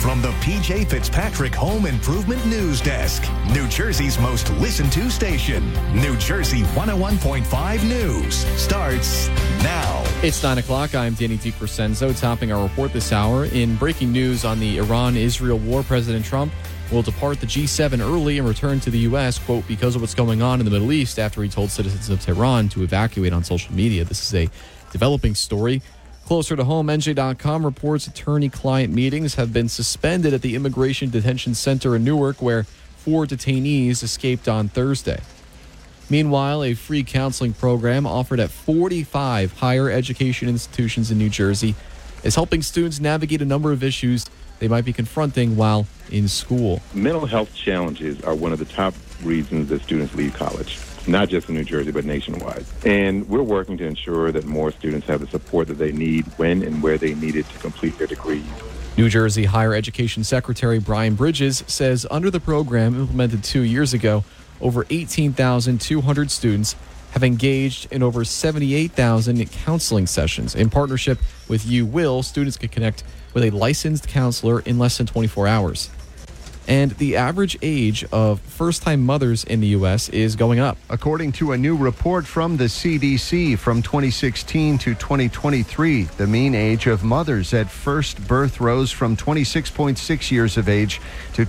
from the PJ Fitzpatrick Home Improvement News Desk, New Jersey's most listened to station. New Jersey 101.5 News starts now. It's 9 o'clock. I'm Danny DiCrescenzo, topping our report this hour. In breaking news on the Iran-Israel war, President Trump will depart the G7 early and return to the U.S., quote, because of what's going on in the Middle East, after he told citizens of Tehran to evacuate on social media. This is a developing story. Closer to home, NJ.com reports attorney-client meetings have been suspended at the Immigration Detention Center in Newark, where 4 detainees escaped on Thursday. Meanwhile, a free counseling program offered at 45 higher education institutions in New Jersey is helping students navigate a number of issues they might be confronting while in school. Mental health challenges are one of the top reasons that students leave college, not just in New Jersey, but nationwide. And we're working to ensure that more students have the support that they need when and where they need it to complete their degrees. New Jersey Higher Education Secretary Brian Bridges says under the program implemented 2 years ago, over 18,200 students have engaged in over 78,000 counseling sessions. In partnership with UWill, students can connect with a licensed counselor in less than 24 hours. And the average age of first-time mothers in the U.S. is going up. According to a new report from the CDC from 2016 to 2023, the mean age of mothers at first birth rose from 26.6 years of age to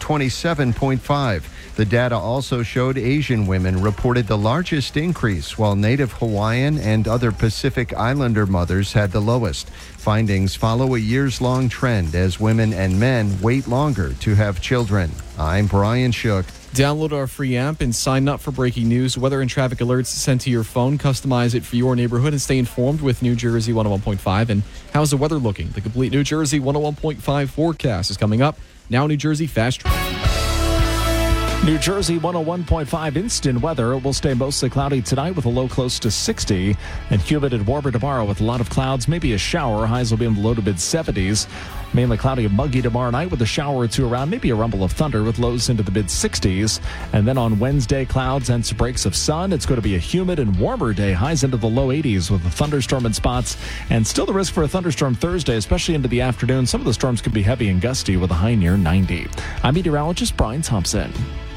27.5. The data also showed Asian women reported the largest increase, while Native Hawaiian and other Pacific Islander mothers had the lowest. Findings follow a years-long trend as women and men wait longer to have children. I'm Brian Shook. Download our free app and sign up for breaking news, weather, and traffic alerts sent to your phone. Customize it for your neighborhood and stay informed with New Jersey 101.5. And how's the weather looking? The complete New Jersey 101.5 forecast is coming up. Now New Jersey Fast Track. New Jersey 101.5 instant weather. Will stay mostly cloudy tonight with a low close to 60 and humid and warmer tomorrow with a lot of clouds, maybe a shower. Highs will be in the low to mid 70s. Mainly cloudy and muggy tomorrow night with a shower or two around, maybe a rumble of thunder with lows into the mid 60s. And then on Wednesday, clouds and some breaks of sun. It's going to be a humid and warmer day. Highs into the low 80s with a thunderstorm in spots, and still the risk for a thunderstorm Thursday, especially into the afternoon. Some of the storms could be heavy and gusty with a high near 90. I'm meteorologist Brian Thompson.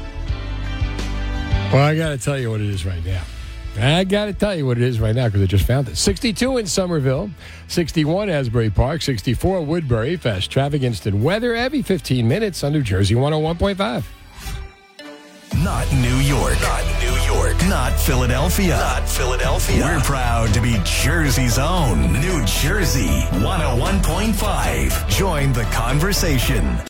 Well, I got to tell you what it is right now. Because I just found it. 62 in Somerville, 61 Asbury Park, 64 Woodbury. Fast traffic, instant weather every 15 minutes on New Jersey 101.5. Not New York. Not New York. Not Philadelphia. Not Philadelphia. We're proud to be Jersey's own New Jersey 101.5. Join the conversation.